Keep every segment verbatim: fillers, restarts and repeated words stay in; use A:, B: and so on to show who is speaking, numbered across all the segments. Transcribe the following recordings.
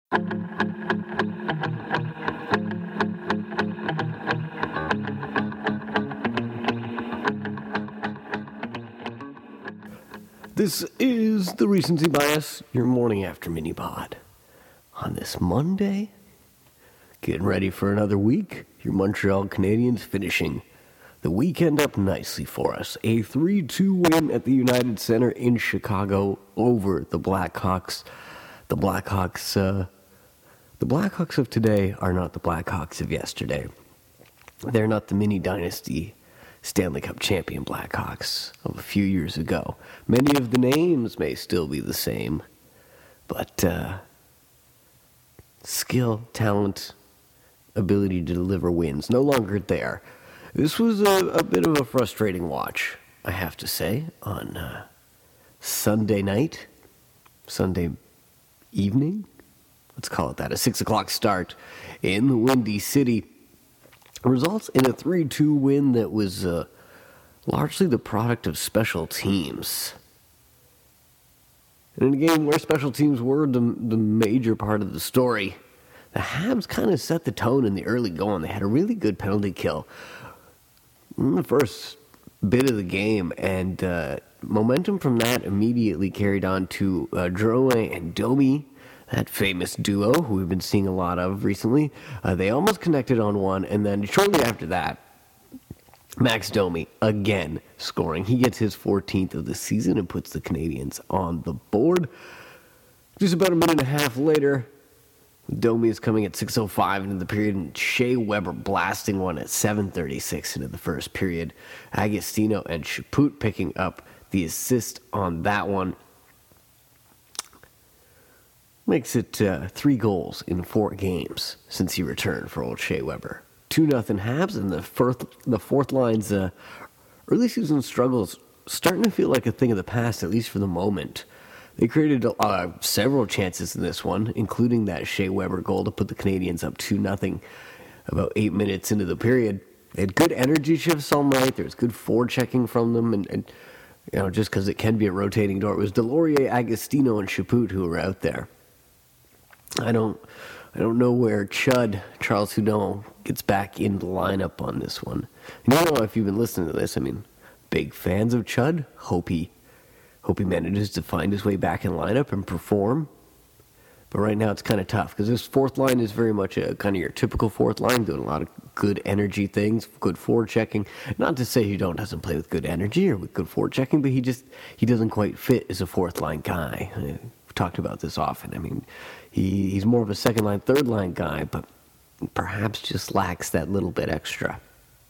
A: This is the Recency Bias, your morning after mini pod. On this Monday, getting ready for another week, your Montreal Canadiens finishing the weekend up nicely for us. A three two win at the United Center in Chicago over the Blackhawks. The Blackhawks, uh, the Blackhawks of today are not the Blackhawks of yesterday. They're not the mini dynasty Stanley Cup champion Blackhawks of a few years ago. Many of the names may still be the same, but uh, skill, talent, ability to deliver wins, no longer there. This was a, a bit of a frustrating watch, I have to say, on uh, Sunday night, Sunday evening, let's call it that, a six o'clock start in the Windy City. Results in a three two win that was uh, largely the product of special teams. And in a game where special teams were the, the major part of the story, the Habs kind of set the tone in the early going. They had a really good penalty kill in the first bit of the game, and uh, momentum from that immediately carried on to uh, Drouin and Domi, that famous duo who we've been seeing a lot of recently. Uh, they almost connected on one, and then shortly after that, Max Domi again scoring. He gets his fourteenth of the season and puts the Canadiens on the board. Just about a minute and a half later, Domi is coming at six oh five into the period, and Shea Weber blasting one at seven thirty-six into the first period. Agostino and Chaput picking up the assist on that one. Makes it uh, three goals in four games since he returned for old Shea Weber. two nothing Habs, and the fourth, the fourth line's uh, early season struggles starting to feel like a thing of the past, at least for the moment. They created uh, several chances in this one, including that Shea Weber goal to put the Canadiens up two nothing about eight minutes into the period. They had good energy shifts all night. There was good forechecking from them, and, and you know, just because it can be a rotating door, it was Delorier, Agostino, and Chaput who were out there. I don't I don't know where Chud, Charles Hudon, gets back in the lineup on this one. And you know, if you've been listening to this, I mean, big fans of Chud. Hope he, hope he manages to find his way back in lineup and perform. But right now it's kind of tough because this fourth line is very much a kind of your typical fourth line, doing a lot of good energy things, good forechecking. Not to say Hudon doesn't play with good energy or with good forechecking, but he just he doesn't quite fit as a fourth line guy. We've talked about this often. I mean, He, he's more of a second-line, third-line guy, but perhaps just lacks that little bit extra.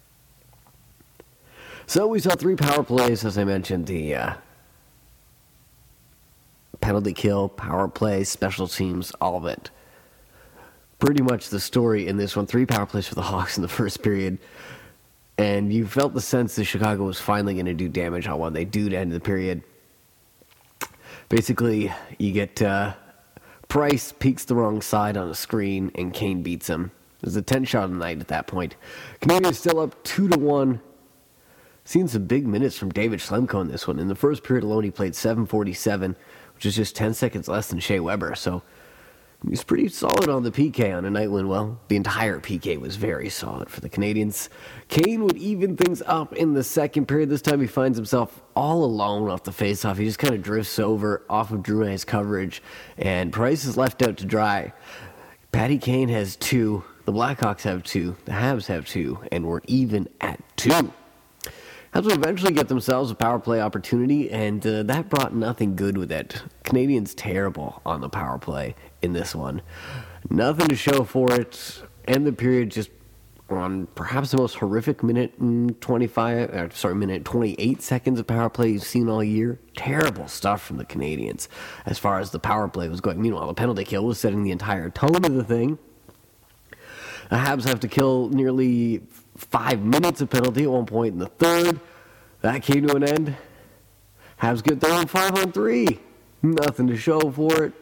A: So we saw three power plays, as I mentioned, the uh, penalty kill, power play, special teams, all of it. Pretty much the story in this one. Three power plays for the Hawks in the first period, and you felt the sense that Chicago was finally going to do damage on one. They do to end the period. Basically, you get... Uh, Price peeks the wrong side on a screen, and Kane beats him. It was a ten-shot a night at that point. Canadiens still up two to one. Seen some big minutes from David Schlemko in this one. In the first period alone, he played seven forty-seven, which is just ten seconds less than Shea Weber. So he's pretty solid on the P K on a night when, well, the entire P K was very solid for the Canadiens. Kane would even things up in the second period. This time he finds himself all alone off the faceoff. He just kind of drifts over off of Drouin's coverage, and Price is left out to dry. Patty Kane has two. The Blackhawks have two. The Habs have two, and we're even at two. Habs will eventually get themselves a power play opportunity, and uh, that brought nothing good with it. Canadiens terrible on the power play in this one. Nothing to show for it. End the period just on perhaps the most horrific minute and twenty-five, uh, sorry, minute twenty-eight seconds of power play you've seen all year. Terrible stuff from the Canadiens as far as the power play was going. Meanwhile, the penalty kill was setting the entire tone of the thing. The Habs have to kill nearly five minutes of penalty at one point in the third. That came to an end. Habs get their own five on three. Nothing to show for it.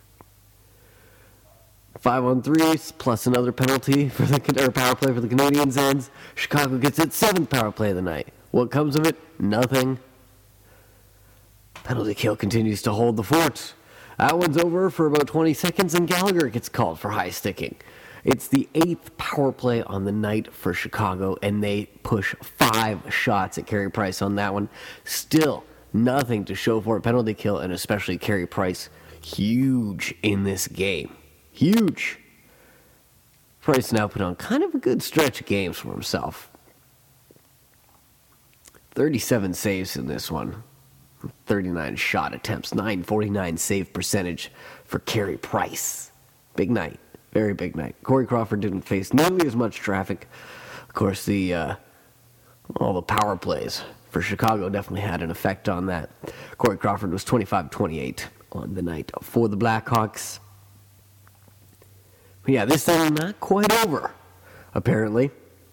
A: Five on threes, plus another penalty for the or power play for the Canadiens ends. Chicago gets its seventh power play of the night. What comes of it? Nothing. Penalty kill continues to hold the fort. That one's over for about twenty seconds, and Gallagher gets called for high sticking. It's the eighth power play on the night for Chicago, and they push five shots at Carey Price on that one. Still nothing to show for it. Penalty kill, and especially Carey Price, huge in this game. Huge. Price now put on kind of a good stretch of games for himself. thirty-seven saves in this one. thirty-nine shot attempts, nine forty-nine save percentage for Carey Price. Big night. Very big night. Corey Crawford didn't face nearly as much traffic. Of course, the uh, all the power plays for Chicago definitely had an effect on that. Corey Crawford was twenty-five twenty-eight on the night for the Blackhawks. But yeah, this thing not quite over, apparently.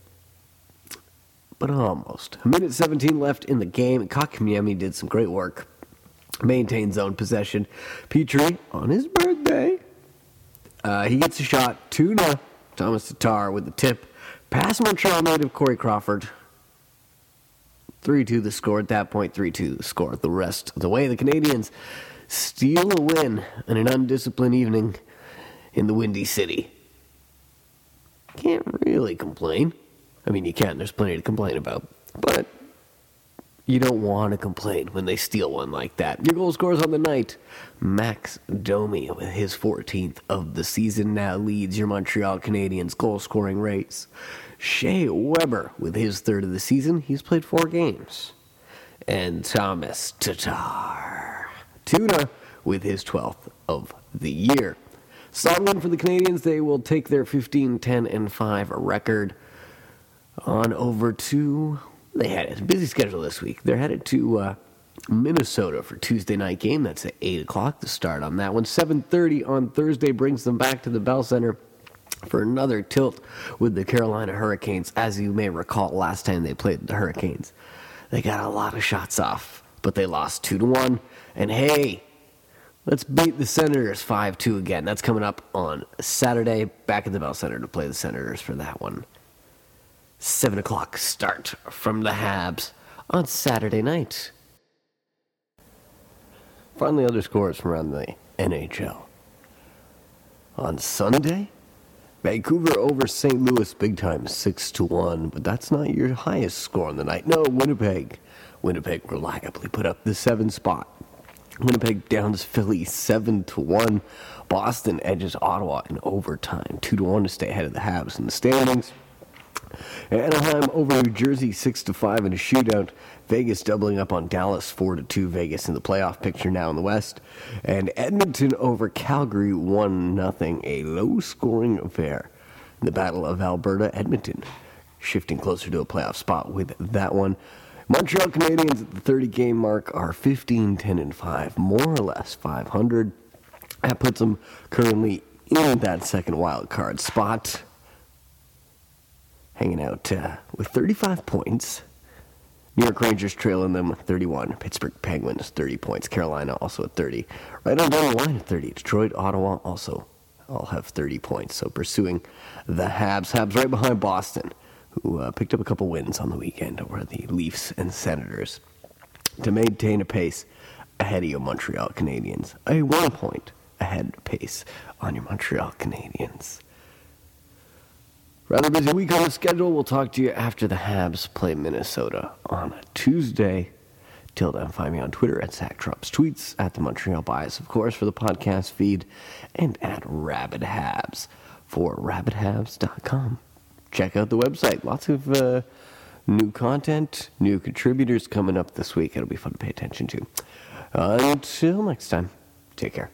A: But almost. A minute seventeen left in the game, and Kotkaniemi did some great work. Maintained zone possession. Petrie, on his birthday, uh, he gets a shot. two nothing. Thomas Tatar with the tip. Pass Montreal native Corey Crawford. three two the score at that point. three two the score the rest of the way. The Canadians steal a win in an undisciplined evening in the Windy City. Can't really complain. I mean, you can. There's plenty to complain about. But you don't want to complain when they steal one like that. Your goal scorers on the night. Max Domi, with his fourteenth of the season, now leads your Montreal Canadiens goal-scoring race. Shea Weber, with his third of the season, he's played four games. And Thomas Tatar, Tuna, with his twelfth of the year. Solid win for the Canadians. They will take their fifteen ten and five record on over to, they had a busy schedule this week. They're headed to uh, Minnesota for Tuesday night game. That's at eight o'clock to start on that one. seven thirty on Thursday brings them back to the Bell Center for another tilt with the Carolina Hurricanes. As you may recall, last time they played the Hurricanes, they got a lot of shots off, but they lost two to one. And hey, let's beat the Senators five two again. That's coming up on Saturday, back at the Bell Center to play the Senators for that one. seven o'clock start from the Habs on Saturday night. Finally, other scores from around the N H L. On Sunday, Vancouver over Saint Louis big time six to one, but that's not your highest score on the night. No, Winnipeg. Winnipeg reliably put up the seven spot. Winnipeg downs Philly seven to one. Boston edges Ottawa in overtime two to one to stay ahead of the Habs in the standings. Anaheim over New Jersey six to five in a shootout. Vegas doubling up on Dallas four to two. Vegas in the playoff picture now in the West. And Edmonton over Calgary one nothing. A low-scoring affair. In the Battle of Alberta, Edmonton shifting closer to a playoff spot with that one. Montreal Canadiens at the thirty-game mark are fifteen ten and five, more or less five hundred. That puts them currently in that second wild card spot. Hanging out uh, with thirty-five points. New York Rangers trailing them with thirty-one. Pittsburgh Penguins, thirty points. Carolina also at thirty. Right on down the line at thirty. Detroit, Ottawa also all have thirty points. So pursuing the Habs. Habs right behind Boston, who uh, picked up a couple wins on the weekend over the Leafs and Senators to maintain a pace ahead of your Montreal Canadiens. A one point ahead pace on your Montreal Canadiens. Rather busy week on the schedule. We'll talk to you after the Habs play Minnesota on Tuesday. Till then, find me on Twitter at Zach Trump's tweets, at the Montreal Bias, of course, for the podcast feed, and at Rabid Habs for rabid habs dot com. Check out the website. Lots of uh, new content, new contributors coming up this week. It'll be fun to pay attention to. Until next time, take care.